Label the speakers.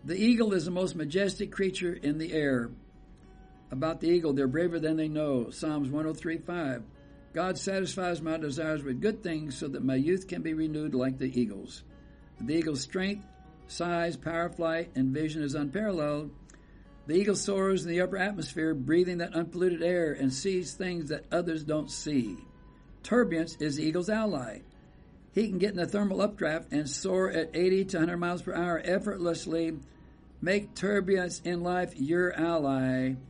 Speaker 1: The eagle is the most majestic creature in the air. About the eagle, they're braver than they know. Psalms 103:5. God satisfies my desires with good things so that my youth can be renewed like the eagles. The eagle's strength, size, power of flight, and vision is unparalleled. The eagle soars in the upper atmosphere, breathing that unpolluted air, and sees things that others don't see. Turbulence is the eagle's ally. He can get in a thermal updraft and soar at 80 to 100 miles per hour effortlessly. Make turbulence in life your ally.